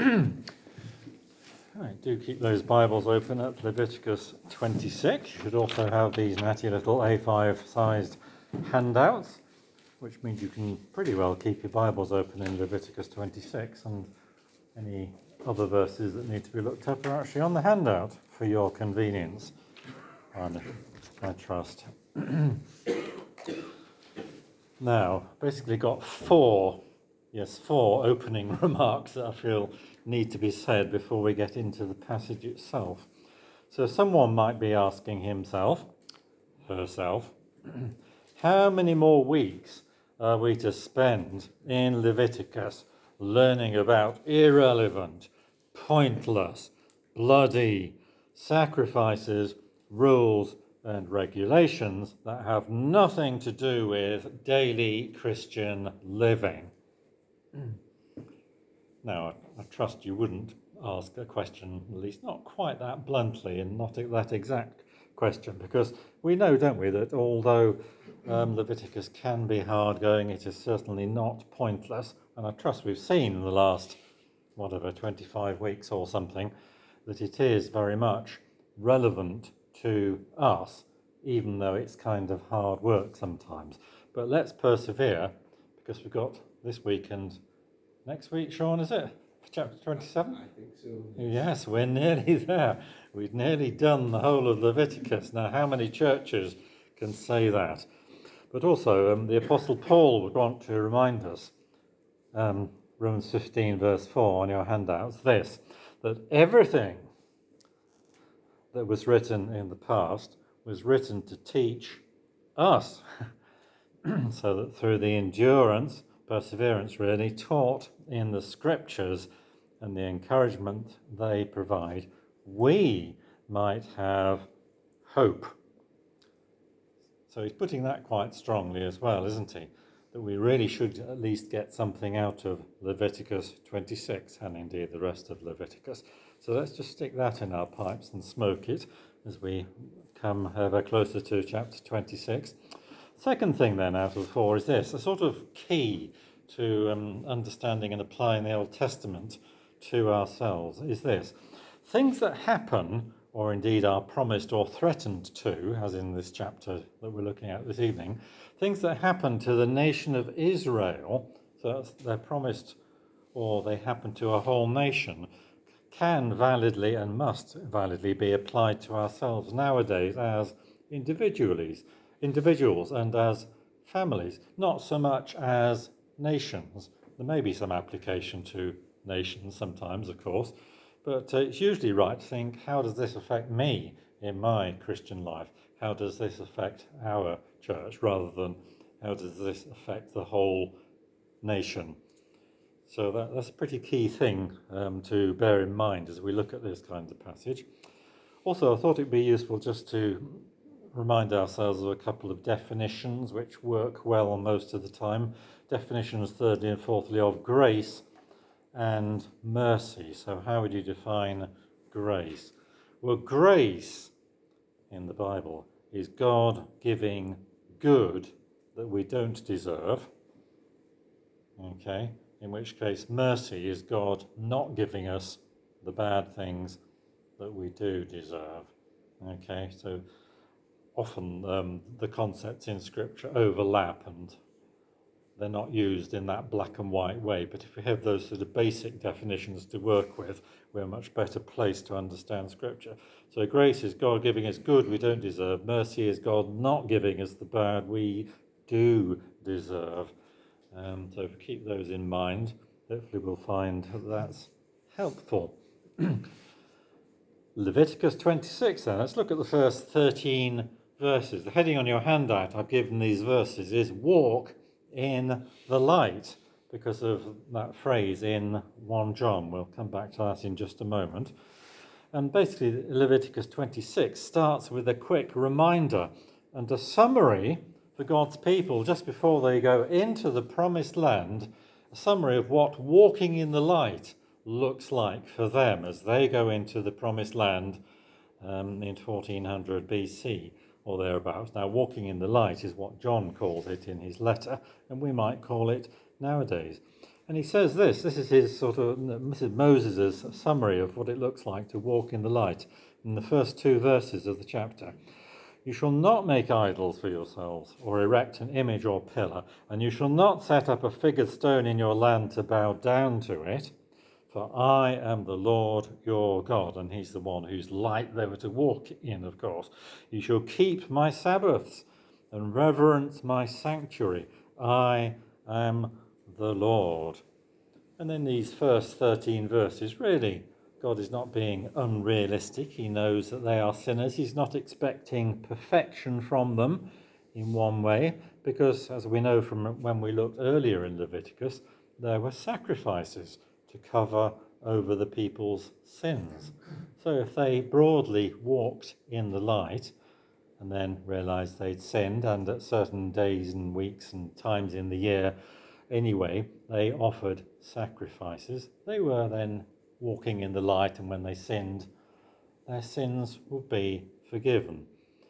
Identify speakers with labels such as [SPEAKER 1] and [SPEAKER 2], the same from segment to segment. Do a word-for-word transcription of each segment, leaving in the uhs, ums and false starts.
[SPEAKER 1] Right, do keep those Bibles open at Leviticus twenty-six. You should also have these natty little A five sized handouts, which means you can pretty well keep your Bibles open in Leviticus twenty-six, and any other verses that need to be looked up are actually on the handout for your convenience, I, I trust. Now, basically got four, yes, four opening remarks that I feel need to be said before we get into the passage itself. So someone might be asking himself, herself, how many more weeks are we to spend in Leviticus learning about irrelevant, pointless, bloody sacrifices, rules, and regulations that have nothing to do with daily Christian living? Now, I, I trust you wouldn't ask a question, at least not quite that bluntly and not that exact question, because we know, don't we, that although um, Leviticus can be hard going, it is certainly not pointless. And I trust we've seen in the last, whatever, twenty-five weeks or something, that it is very much relevant to us, even though it's kind of hard work sometimes. But let's persevere, because we've got this week and next week, Sean, is it? Chapter twenty-seven?
[SPEAKER 2] I think so.
[SPEAKER 1] Yes, we're nearly there. We've nearly done the whole of Leviticus. Now, how many churches can say that? But also, um, the Apostle Paul would want to remind us, um, Romans fifteen, verse four on your handouts, this, that everything that was written in the past was written to teach us, so that through the endurance, perseverance really, taught in the scriptures and the encouragement they provide, we might have hope. So he's putting that quite strongly as well, isn't he? That we really should at least get something out of Leviticus twenty-six, and indeed the rest of Leviticus. So let's just stick that in our pipes and smoke it as we come ever closer to chapter twenty-six. Second thing then out of the four is this, a sort of key to um, understanding and applying the Old Testament to ourselves is this. Things that happen, or indeed are promised or threatened to, as in this chapter that we're looking at this evening, things that happen to the nation of Israel, so that's, they're promised or they happen to a whole nation, can validly and must validly be applied to ourselves nowadays as individuals, individuals and as families, not so much as nations. There may be some application to nations sometimes, of course, but uh, it's usually right to think, how does this affect me in my Christian life? How does this affect our church, rather than how does this affect the whole nation? So that, that's a pretty key thing um, to bear in mind as we look at this kind of passage. Also, I thought it'd be useful just to remind ourselves of a couple of definitions which work well most of the time. Definitions, thirdly and fourthly, of grace and mercy. So how would you define grace? Well, grace in the Bible is God giving good that we don't deserve. Okay, in which case mercy is God not giving us the bad things that we do deserve. Okay, so often um, the concepts in Scripture overlap and they're not used in that black and white way, but if we have those sort of basic definitions to work with, we're a much better placed to understand Scripture. So grace is God giving us good we don't deserve. Mercy is God not giving us the bad we do deserve. Um, so if we keep those in mind, hopefully we'll find that that's helpful. Leviticus twenty-six then, let's look at the first thirteen verses. The heading on your handout I've given these verses is Walk in the Light, because of that phrase in First John. We'll come back to that in just a moment. And basically Leviticus twenty-six starts with a quick reminder and a summary for God's people just before they go into the promised land, a summary of what walking in the light looks like for them as they go into the promised land um, in fourteen hundred B C or thereabouts. Now, walking in the light is what John calls it in his letter, and we might call it nowadays. And he says this, this is his sort of, this is Moses' summary of what it looks like to walk in the light in the first two verses of the chapter. You shall not make idols for yourselves, or erect an image or pillar, and you shall not set up a figured stone in your land to bow down to it, for I am the Lord your God. And he's the one whose light they were to walk in, of course. You shall keep my Sabbaths and reverence my sanctuary. I am the Lord. And in these first thirteen verses, really, God is not being unrealistic. He knows that they are sinners. He's not expecting perfection from them in one way, because as we know from when we looked earlier in Leviticus, there were sacrifices to cover over the people's sins. So if they broadly walked in the light and then realized they'd sinned, and at certain days and weeks and times in the year anyway, they offered sacrifices, they were then walking in the light, and when they sinned, their sins would be forgiven.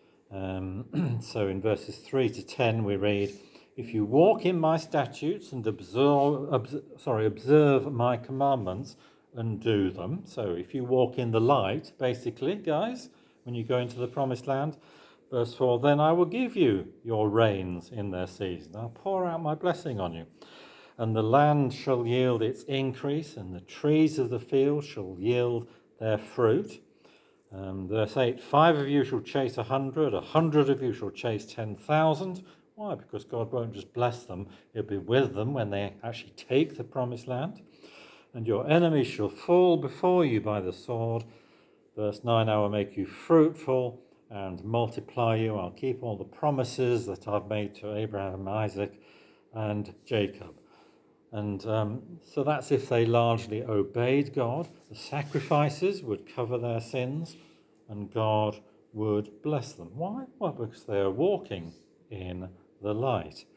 [SPEAKER 1] Um, so in verses three to ten we read, if you walk in my statutes and observe, obs- sorry, observe my commandments and do them. So if you walk in the light, basically, guys, when you go into the promised land, verse four, then I will give you your rains in their season. I'll pour out my blessing on you. And the land shall yield its increase, and the trees of the field shall yield their fruit. Um, verse eight, five of you shall chase a hundred, a hundred of you shall chase ten thousand. Why? Because God won't just bless them, he'll be with them when they actually take the promised land. And your enemies shall fall before you by the sword. Verse nine, I will make you fruitful and multiply you. I'll keep all the promises that I've made to Abraham, Isaac, and Jacob. And um, so that's if they largely obeyed God. The sacrifices would cover their sins, and God would bless them. Why? Well, because they are walking in the light.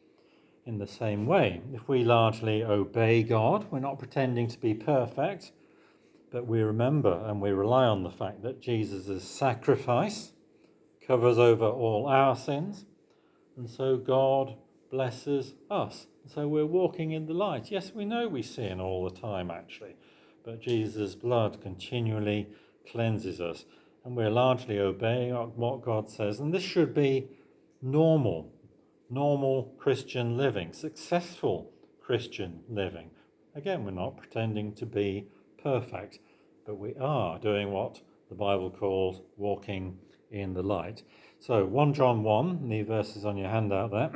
[SPEAKER 1] In the same way, if we largely obey God, we're not pretending to be perfect, but we remember and we rely on the fact that Jesus' sacrifice covers over all our sins, and so God blesses us. So we're walking in the light. Yes, we know we sin all the time, actually, but Jesus' blood continually cleanses us, and we're largely obeying what God says. And this should be normal, normal Christian living, successful Christian living. Again, we're not pretending to be perfect, but we are doing what the Bible calls walking in the light. So First John one, the verses on your handout there.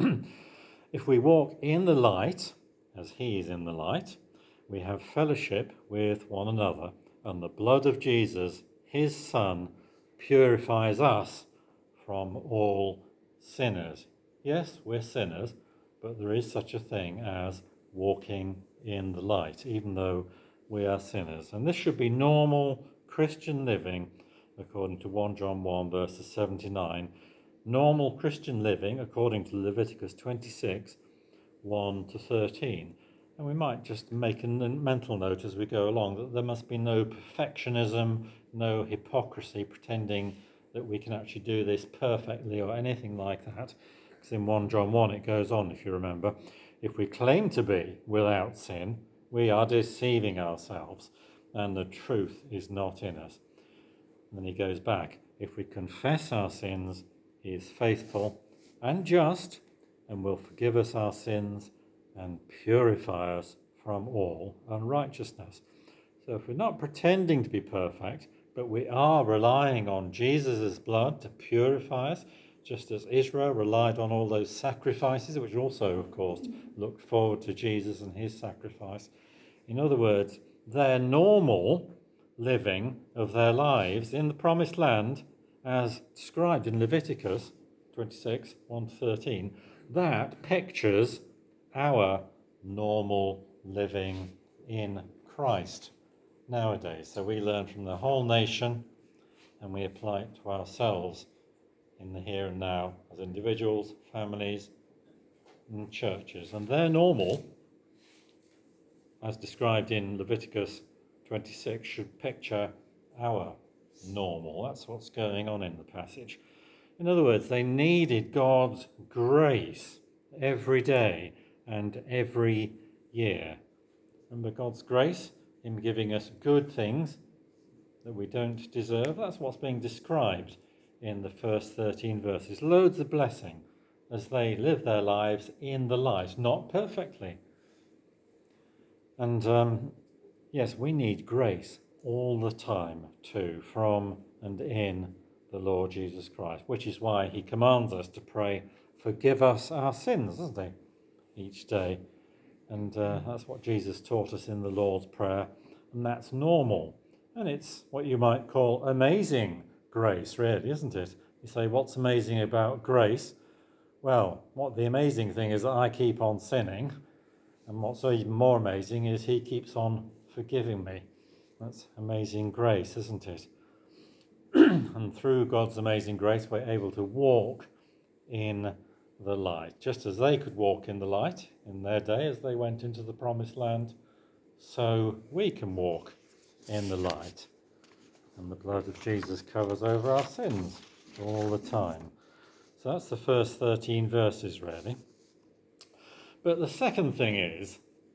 [SPEAKER 1] If we walk in the light, as he is in the light, we have fellowship with one another, and the blood of Jesus, his Son, purifies us from all sinners. Yes, we're sinners, but there is such a thing as walking in the light, even though we are sinners. And this should be normal Christian living, according to First John one, verses seven to nine. Normal Christian living, according to Leviticus twenty-six, one to thirteen. And we might just make a mental note as we go along that there must be no perfectionism, no hypocrisy, pretending that we can actually do this perfectly or anything like that. Because in First John one it goes on, if you remember, if we claim to be without sin, we are deceiving ourselves, and the truth is not in us. And then he goes back, if we confess our sins, he is faithful and just, and will forgive us our sins and purify us from all unrighteousness. So if we're not pretending to be perfect, but we are relying on Jesus' blood to purify us, just as Israel relied on all those sacrifices, which also, of course, looked forward to Jesus and his sacrifice. In other words, their normal living of their lives in the promised land, as described in Leviticus twenty-six, one to thirteen, that pictures our normal living in Christ nowadays. So we learn from the whole nation and we apply it to ourselves in the here and now as individuals, families, and churches. And their normal, as described in Leviticus twenty-six, should picture our normal. That's what's going on in the passage. In other words, they needed God's grace every day and every year. Remember God's grace, him giving us good things that we don't deserve. That's what's being described in the first thirteen verses. Loads of blessing as they live their lives in the light, not perfectly. And um, yes, we need grace all the time too, from and in the Lord Jesus Christ, which is why he commands us to pray, forgive us our sins, doesn't he, each day. And uh, that's what Jesus taught us in the Lord's Prayer, and that's normal. And it's what you might call amazing grace, really, isn't it? You say, what's amazing about grace? Well, what the amazing thing is that I keep on sinning, and what's even more amazing is he keeps on forgiving me. That's amazing grace, isn't it? And through God's amazing grace, we're able to walk in the light. Just as they could walk in the light in their day as they went into the promised land, so we can walk in the light. And the blood of Jesus covers over our sins all the time. So that's the first thirteen verses, really. But the second thing is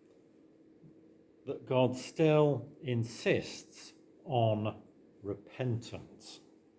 [SPEAKER 1] that God still insists on repentance.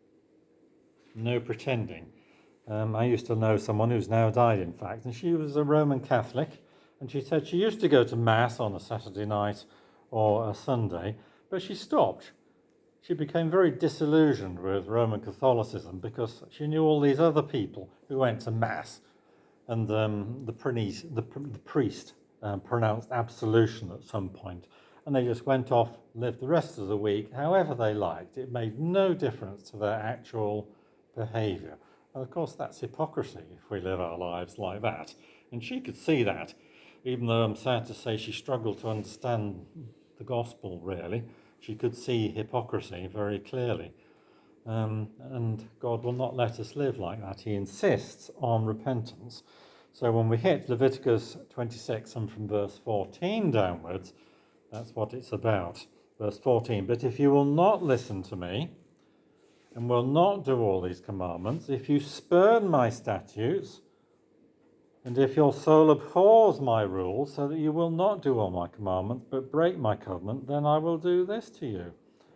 [SPEAKER 1] No pretending. Um, I used to know someone who's now died, in fact, and she was a Roman Catholic, and she said she used to go to Mass on a Saturday night or a Sunday, but she stopped. She became very disillusioned with Roman Catholicism because she knew all these other people who went to Mass, and um, the, priest, the, the priest um, pronounced absolution at some point, and they just went off, lived the rest of the week however they liked. It made no difference to their actual behaviour. And of course, that's hypocrisy if we live our lives like that. And she could see that, even though I'm sad to say she struggled to understand the gospel, really. She could see hypocrisy very clearly. Um, and God will not let us live like that. He insists on repentance. So when we hit Leviticus twenty-six and from verse fourteen downwards, that's what it's about. Verse fourteen, but if you will not listen to me, and will not do all these commandments, if you spurn my statutes, and if your soul abhors my rules, so that you will not do all my commandments, but break my covenant, then I will do this to you.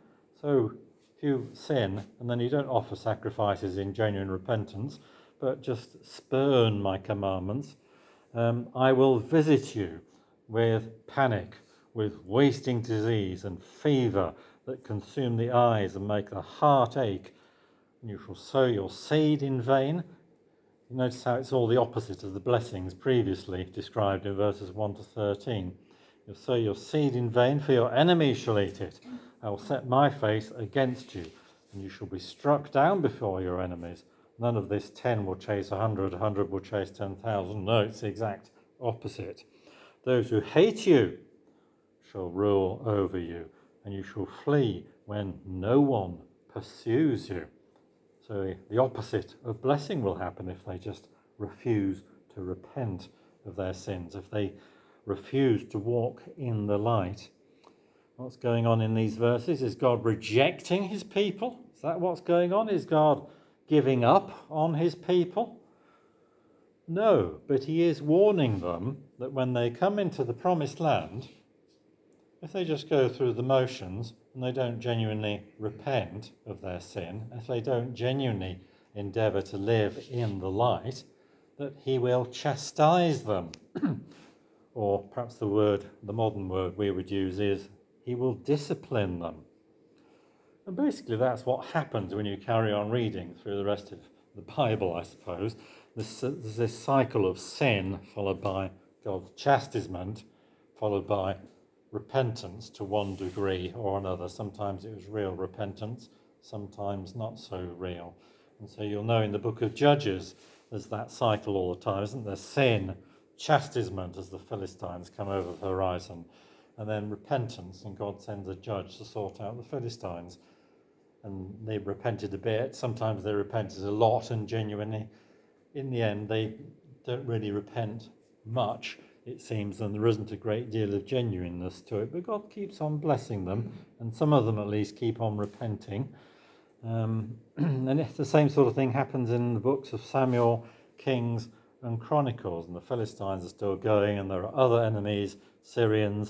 [SPEAKER 1] So if you sin, and then you don't offer sacrifices in genuine repentance, but just spurn my commandments, um, I will visit you with panic, with wasting disease and fever that consume the eyes and make the heart ache. And you shall sow your seed in vain. You notice how it's all the opposite of the blessings previously described in verses one to thirteen. You'll sow your seed in vain, for your enemies shall eat it. I will set my face against you, and you shall be struck down before your enemies. None of this ten will chase a hundred, a hundred will chase ten thousand. No, it's the exact opposite. Those who hate you shall rule over you, and you shall flee when no one pursues you. So the opposite of blessing will happen if they just refuse to repent of their sins, if they refuse to walk in the light. What's going on in these verses? Is God rejecting his people? Is that what's going on? Is God giving up on his people? No, but he is warning them that when they come into the promised land, if they just go through the motions and they don't genuinely repent of their sin, if they don't genuinely endeavour to live in the light, that he will chastise them. Or perhaps the word, the modern word we would use is, he will discipline them. And basically that's what happens when you carry on reading through the rest of the Bible, I suppose. This, uh, there's this cycle of sin followed by God's chastisement, followed by repentance to one degree or another. Sometimes it was real repentance, sometimes not so real. And so you'll know in the book of Judges, there's that cycle all the time, isn't there? Sin, chastisement as the Philistines come over the horizon, and then repentance, and God sends a judge to sort out the Philistines. And they repented a bit, sometimes they repented a lot and genuinely. In the end, they don't really repent much, it seems, and there isn't a great deal of genuineness to it, but God keeps on blessing them, and some of them at least keep on repenting. Um, and it's the same sort of thing happens in the books of Samuel, Kings, and Chronicles, and the Philistines are still going, and there are other enemies, Syrians,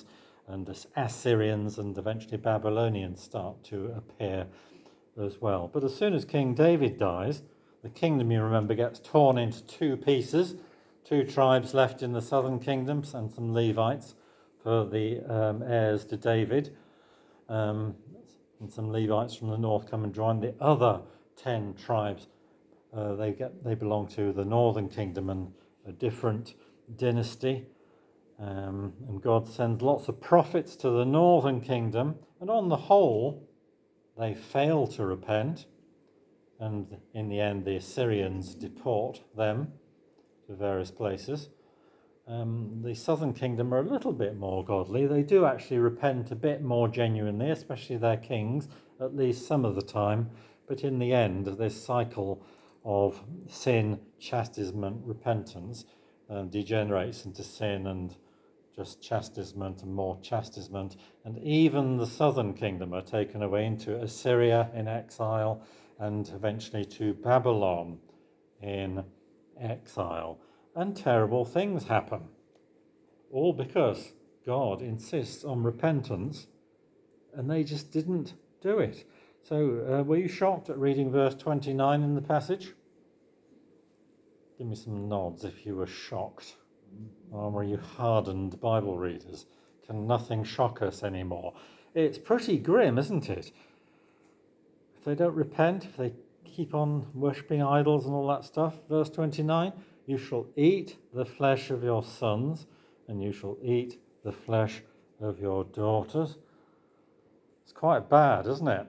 [SPEAKER 1] and the Assyrians and eventually Babylonians start to appear as well. But as soon as King David dies, the kingdom, you remember, gets torn into two pieces, two tribes left in the southern kingdoms and some Levites for the um, heirs to David. Um, and some Levites from the north come and join the other ten tribes. Uh, they get they belong to the northern kingdom and a different dynasty. Um, and God sends lots of prophets to the northern kingdom, and on the whole, they fail to repent. And in the end, the Assyrians deport them to various places. Um, the southern kingdom are a little bit more godly. They do actually repent a bit more genuinely, especially their kings, at least some of the time. But in the end, this cycle of sin, chastisement, repentance um, degenerates into sin and just chastisement and more chastisement. And even the southern kingdom are taken away into Assyria in exile and eventually to Babylon in exile. And terrible things happen, all because God insists on repentance, and they just didn't do it. So, uh, were you shocked at reading verse twenty-nine in the passage? Give me some nods if you were shocked. Or were you hardened Bible readers? Can nothing shock us anymore? It's pretty grim, isn't it? If they don't repent, if they keep on worshipping idols and all that stuff, verse twenty-nine, you shall eat the flesh of your sons, and you shall eat the flesh of your daughters. It's quite bad, isn't it?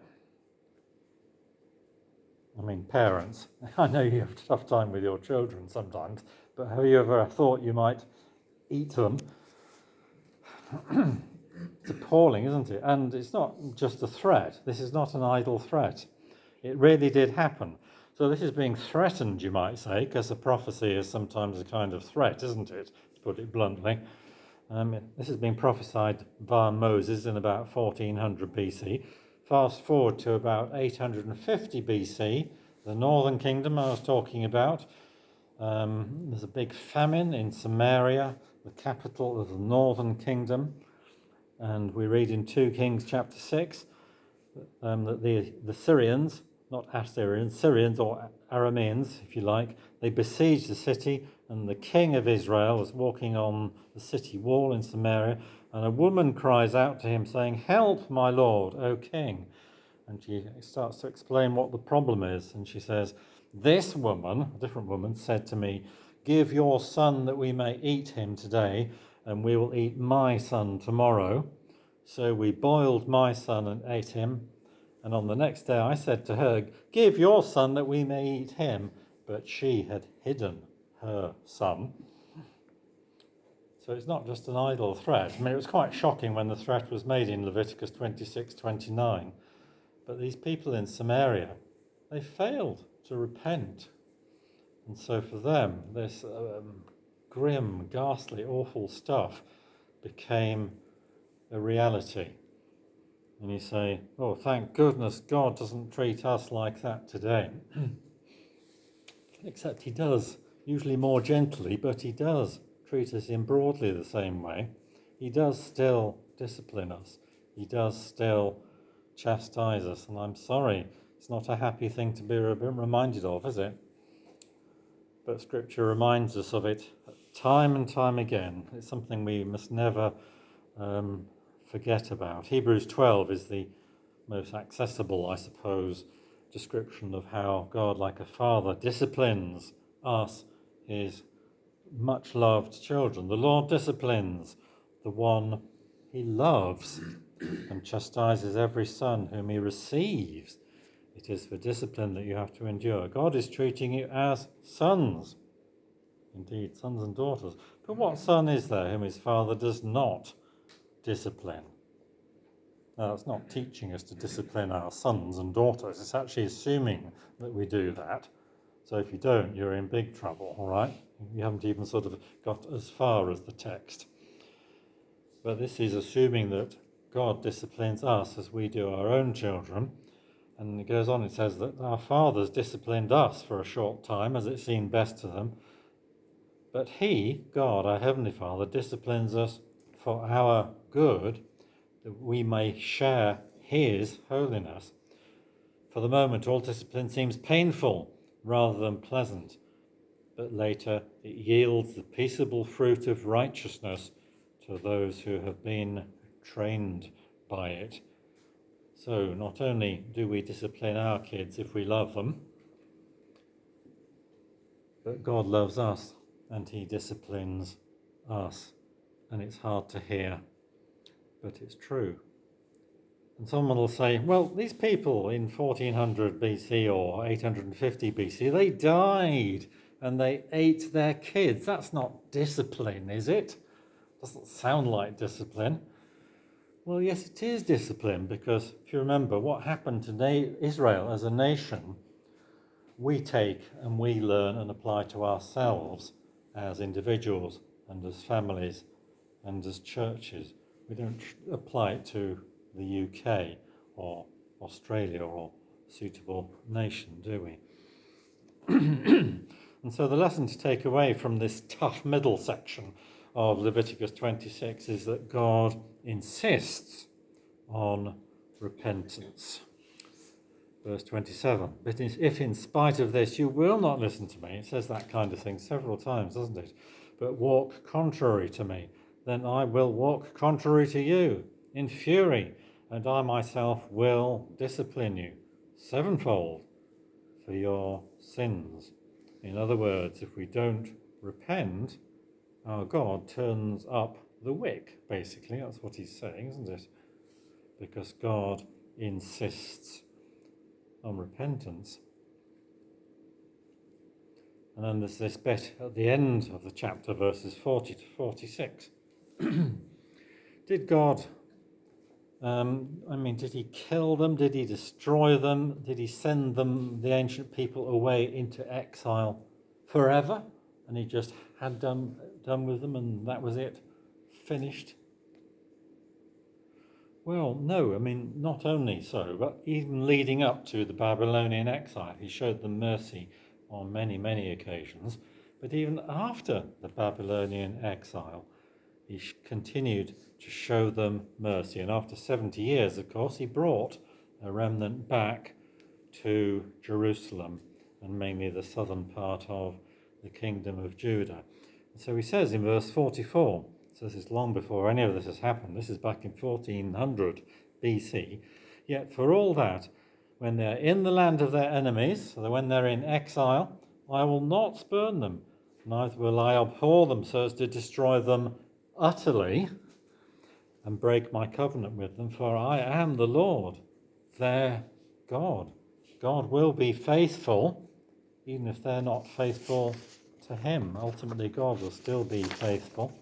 [SPEAKER 1] I mean, parents, I know you have a tough time with your children sometimes, but have you ever thought you might eat them? It's appalling, isn't it? And it's not just a threat. This is not an idle threat. It really did happen. So this is being threatened, you might say, because a prophecy is sometimes a kind of threat, isn't it? To put it bluntly. Um, this has been prophesied by Moses in about fourteen hundred B C. Fast forward to about eight hundred fifty B C, the northern kingdom I was talking about. Um, there's a big famine in Samaria, the capital of the northern kingdom. And we read in Second Kings chapter six um, that the, the Syrians, not Assyrians, Syrians or Arameans, if you like, they besieged the city, and the king of Israel was walking on the city wall in Samaria, and a woman cries out to him saying, "Help, my lord, O king." And she starts to explain what the problem is, and she says, "This woman," a different woman, "said to me, 'Give your son that we may eat him today, and we will eat my son tomorrow.' So we boiled my son and ate him. And on the next day I said to her, 'Give your son that we may eat him.' But she had hidden her son." So it's not just an idle threat. I mean, it was quite shocking when the threat was made in Leviticus twenty-six twenty-nine. But these people in Samaria, they failed to repent. And so for them, this um, grim, ghastly, awful stuff became a reality. And you say, "Oh, thank goodness God doesn't treat us like that today." Except he does, usually more gently, but he does treat us in broadly the same way. He does still discipline us. He does still chastise us. And I'm sorry, it's not a happy thing to be reminded of, is it? But Scripture reminds us of it time and time again. It's something we must never um, forget about. Hebrews twelve is the most accessible, I suppose, description of how God, like a father, disciplines us, his much-loved children. The Lord disciplines the one he loves and chastises every son whom he receives. It is for discipline that you have to endure. God is treating you as sons, indeed, sons and daughters. But what son is there whom his father does not discipline? Now, it's not teaching us to discipline our sons and daughters. It's actually assuming that we do that. So if you don't, you're in big trouble, all right? You haven't even sort of got as far as the text. But this is assuming that God disciplines us as we do our own children. And it goes on, it says that our fathers disciplined us for a short time as it seemed best to them. But he, God, our Heavenly Father, disciplines us for our good, that we may share his holiness. For the moment, all discipline seems painful rather than pleasant, but later it yields the peaceable fruit of righteousness to those who have been trained by it. So not only do we discipline our kids if we love them, but God loves us and he disciplines us. And it's hard to hear, but it's true. And someone will say, well, these people in fourteen hundred B C or eight hundred fifty B C, they died and they ate their kids. That's not discipline, is it? Doesn't sound like discipline. Well, yes, it is discipline, because if you remember what happened to Na- Israel as a nation, we take and we learn and apply to ourselves as individuals and as families and as churches. We don't apply it to the U K or Australia or a suitable nation, do we? And so the lesson to take away from this tough middle section of Leviticus twenty-six is that God insists on repentance. Verse twenty-seven, but if in spite of this you will not listen to me, it says that kind of thing several times, doesn't it? But walk contrary to me, then I will walk contrary to you in fury, and I myself will discipline you sevenfold for your sins. In other words, if we don't repent, our God turns up the wick, basically. That's what he's saying, isn't it? Because God insists on repentance. And then there's this bit at the end of the chapter, verses forty to forty-six. Did God, um, I mean, did he kill them? Did he destroy them? Did he send them, the ancient people, away into exile forever? And he just had done, done with them and that was it? Finished? Well, no, I mean, not only so, but even leading up to the Babylonian exile, he showed them mercy on many, many occasions. But even after the Babylonian exile, he continued to show them mercy. And after seventy years, of course, he brought a remnant back to Jerusalem, and mainly the southern part of the kingdom of Judah. And so he says in verse forty-four, so this is long before any of this has happened, this is back in fourteen hundred B C, yet for all that, when they're in the land of their enemies, so when they're in exile, I will not spurn them, neither will I abhor them so as to destroy them utterly and break my covenant with them, for I am the Lord, their God. God will be faithful, even if they're not faithful to him. Ultimately, God will still be faithful.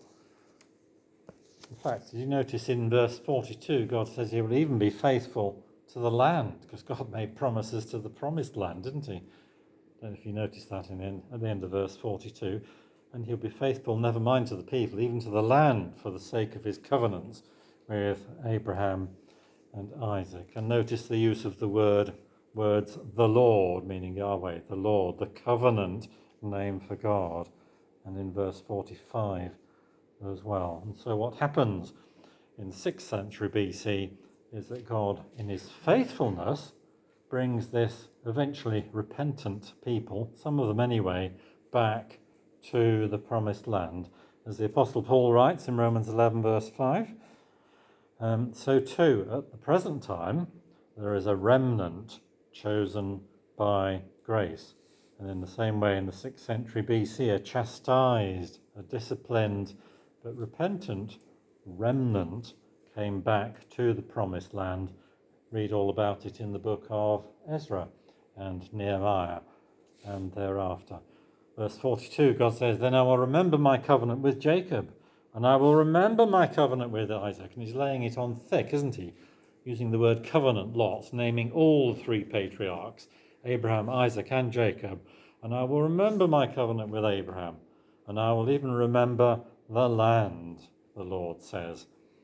[SPEAKER 1] In fact, did you notice in verse forty-two, God says he will even be faithful to the land, because God made promises to the promised land, didn't he? I don't know if you noticed that in, in, at the end of verse forty-two. And he'll be faithful, never mind to the people, even to the land, for the sake of his covenants with Abraham and Isaac. And notice the use of the word words, the Lord, meaning Yahweh, the Lord, the covenant name for God. And in verse forty-five as well. And so what happens in sixth century B C is that God, in his faithfulness, brings this eventually repentant people, some of them anyway, back to the promised land. As the Apostle Paul writes in Romans eleven verse five, um, so too at the present time there is a remnant chosen by grace. And in the same way in the sixth century B C, a chastised, a disciplined but repentant remnant came back to the promised land. Read all about it in the book of Ezra and Nehemiah and thereafter. Verse forty-two, God says, then I will remember my covenant with Jacob, and I will remember my covenant with Isaac. And he's laying it on thick, isn't he? Using the word covenant lots, naming all the three patriarchs, Abraham, Isaac, and Jacob. And I will remember my covenant with Abraham, and I will even remember the land, the Lord says.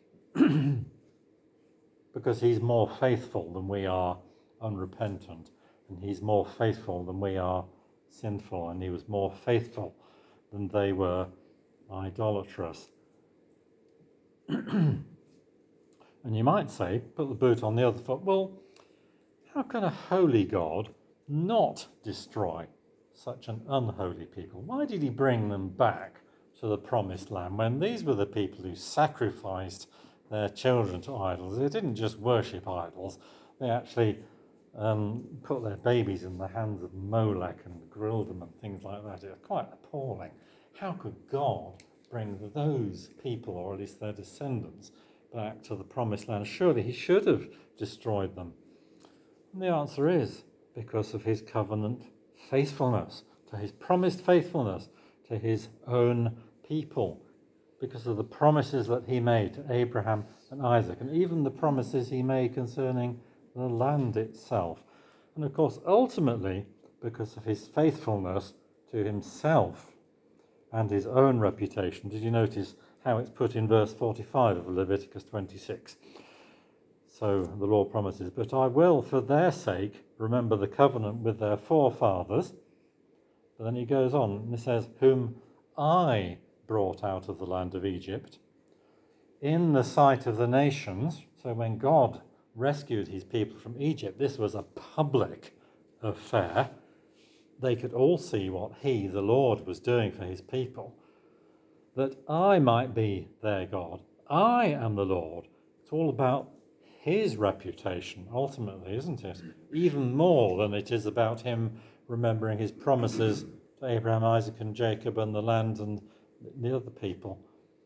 [SPEAKER 1] Because he's more faithful than we are unrepentant, and he's more faithful than we are sinful, and he was more faithful than they were idolatrous. And And you might say, put the boot on the other foot, well, how can a holy God not destroy such an unholy people? Why did he bring them back to the promised land when these were the people who sacrificed their children to idols? They didn't just worship idols, they actually um, put their babies in the hands of Molech and grilled them and things like that. It was quite appalling. How could God bring those people, or at least their descendants, back to the promised land? Surely he should have destroyed them. And the answer is because of his covenant faithfulness, to his promised faithfulness to his own people, because of the promises that he made to Abraham and Isaac, and even the promises he made concerning the land itself. And of course, ultimately, because of his faithfulness to himself and his own reputation. Did you notice how it's put in verse forty-five of Leviticus twenty-six? So the Lord promises, but I will, for their sake, remember the covenant with their forefathers. But then he goes on and he says, whom I brought out of the land of Egypt in the sight of the nations. So when God rescued his people from Egypt, this was a public affair. They could all see what he, the Lord, was doing for his people. That I might be their God. I am the Lord. It's all about his reputation, ultimately, isn't it? Even more than it is about him remembering his promises to Abraham, Isaac, and Jacob, and the land and the other people.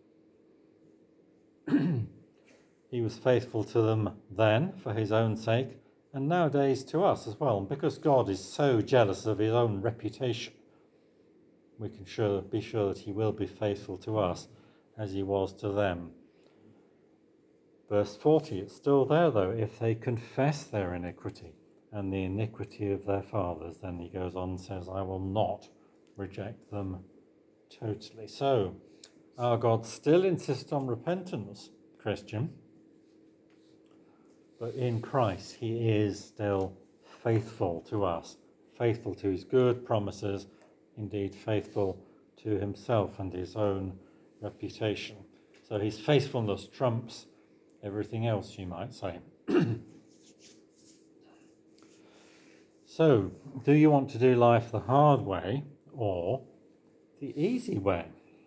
[SPEAKER 1] He was faithful to them then for his own sake, and nowadays to us as well. And because God is so jealous of his own reputation, we can sure, be sure that he will be faithful to us as he was to them. Verse forty, it's still there though. If they confess their iniquity and the iniquity of their fathers, then he goes on and says, I will not reject them totally. So, our God still insists on repentance, Christian. But in Christ, he is still faithful to us, faithful to his good promises, indeed faithful to himself and his own reputation. So his faithfulness trumps everything else, you might say. So, do you want to do life the hard way or the easy way?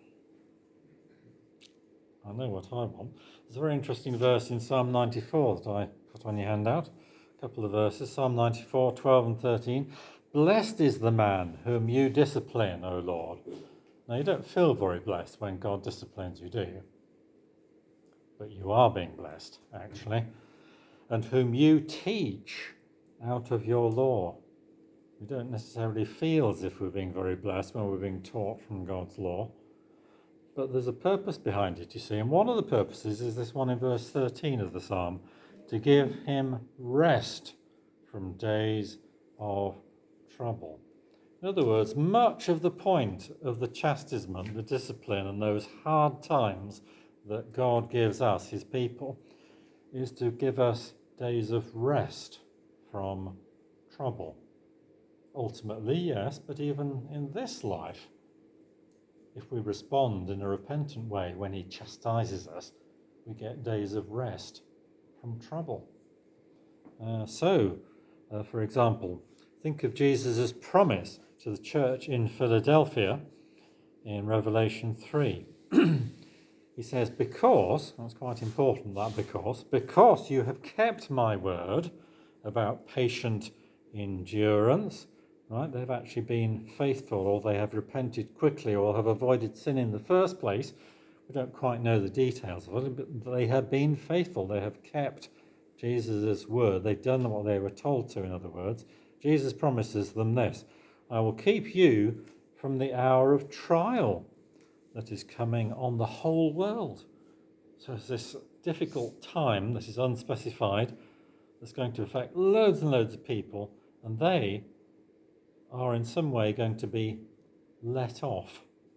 [SPEAKER 1] I know what I want. There's a very interesting verse in Psalm ninety-four that I put on your handout. A couple of verses, Psalm ninety-four, twelve and thirteen. Blessed is the man whom you discipline, O Lord. Now, you don't feel very blessed when God disciplines you, do you? But you are being blessed, actually. And whom you teach out of your law. We don't necessarily feel as if we're being very blessed when we're being taught from God's law. But there's a purpose behind it, you see. And one of the purposes is this one in verse thirteen of the psalm, to give him rest from days of trouble. In other words, much of the point of the chastisement, the discipline, and those hard times that God gives us, his people, is to give us days of rest from trouble. Ultimately, yes, but even in this life, if we respond in a repentant way when he chastises us, we get days of rest from trouble. Uh, so, uh, for example, think of Jesus' promise to the church in Philadelphia in Revelation three. He says, because, that's quite important, that because, because you have kept my word about patient endurance, right? They've actually been faithful, or they have repented quickly, or have avoided sin in the first place. We don't quite know the details of it, but they have been faithful. They have kept Jesus' word. They've done what they were told to, in other words. Jesus promises them this: I will keep you from the hour of trial that is coming on the whole world. So it's this difficult time that is unspecified, that's going to affect loads and loads of people, and they are in some way going to be let off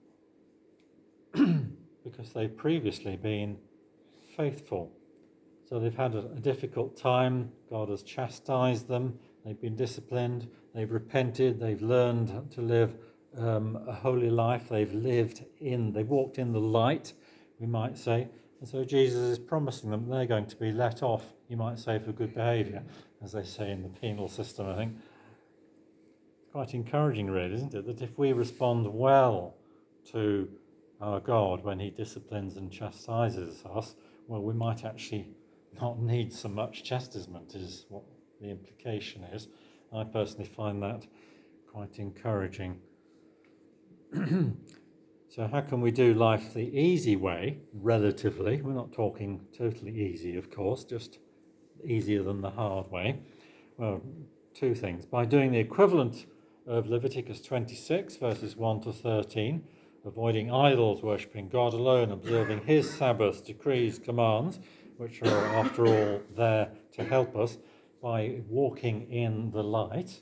[SPEAKER 1] because they've previously been faithful. So they've had a, a difficult time. God has chastised them. They've been disciplined. They've repented. They've learned to live um, a holy life. They've lived in, they've walked in the light, we might say, And so Jesus is promising them they're going to be let off, you might say, for good behaviour, as they say in the penal system, I think. It's quite encouraging, really, isn't it, that if we respond well to our God when he disciplines and chastises us, well, we might actually not need so much chastisement, is what the implication is. I personally find that quite encouraging. So how can we do life the easy way, relatively? We're not talking totally easy, of course, just easier than the hard way. Well, two things. By doing the equivalent of Leviticus twenty-six, verses one to thirteen, avoiding idols, worshipping God alone, observing his Sabbath, decrees, commands, which are, after all, there to help us, by walking in the light.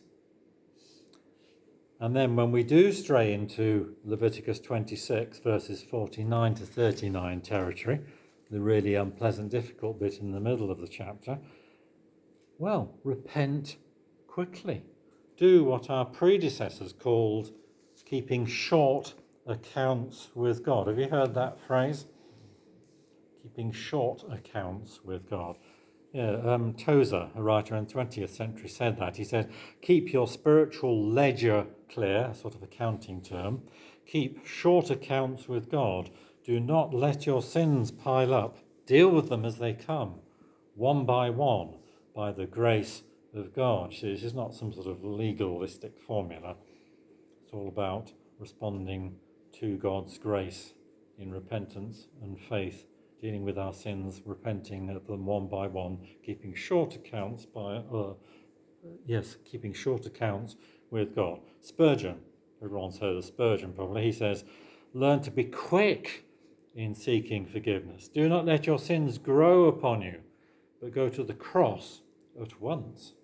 [SPEAKER 1] And then when we do stray into Leviticus twenty-six, verses forty-nine to thirty-nine territory, the really unpleasant, difficult bit in the middle of the chapter, well, repent quickly. Do what our predecessors called keeping short accounts with God. Have you heard that phrase? Keeping short accounts with God. Yeah, um, Tozer, a writer in the twentieth century, said that. He said, keep your spiritual ledger clear, a sort of accounting term. Keep short accounts with God. Do not let your sins pile up. Deal with them as they come, one by one, by the grace of God. See, this is not some sort of legalistic formula. It's all about responding to God's grace in repentance and faith, dealing with our sins, repenting of them one by one, keeping short accounts by, uh, yes, keeping short accounts with God. Spurgeon, everyone's heard of Spurgeon probably, he says, learn to be quick in seeking forgiveness. Do not let your sins grow upon you, but go to the cross at once.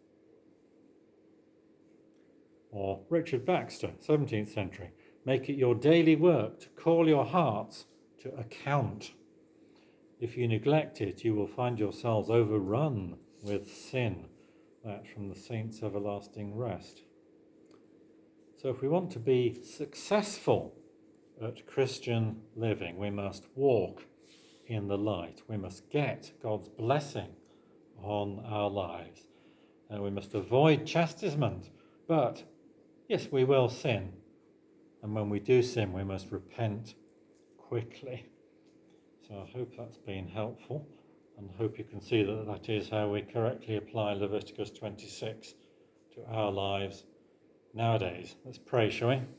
[SPEAKER 1] Or Richard Baxter, seventeenth century, make it your daily work to call your hearts to account. If you neglect it, you will find yourselves overrun with sin. That from the Saints' Everlasting Rest. So if we want to be successful at Christian living, we must walk in the light. We must get God's blessing on our lives. And we must avoid chastisement. But, yes, we will sin. And when we do sin, we must repent quickly. So I hope that's been helpful, and hope you can see that that is how we correctly apply Leviticus twenty-six to our lives nowadays. Let's pray, shall we?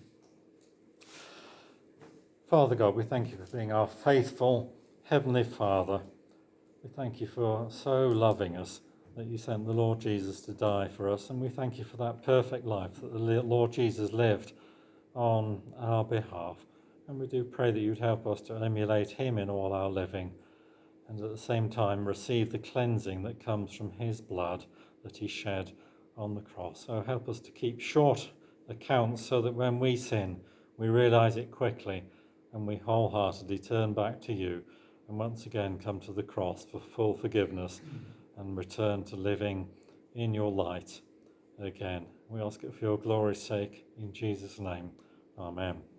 [SPEAKER 1] Father God, we thank you for being our faithful Heavenly Father. We thank you for so loving us that you sent the Lord Jesus to die for us, and we thank you for that perfect life that the Lord Jesus lived on our behalf. And we do pray that you'd help us to emulate him in all our living, and at the same time receive the cleansing that comes from his blood that he shed on the cross. So help us to keep short accounts so that when we sin, we realize it quickly and we wholeheartedly turn back to you and once again come to the cross for full forgiveness and return to living in your light again. We ask it for your glory's sake, in Jesus' name. Amen.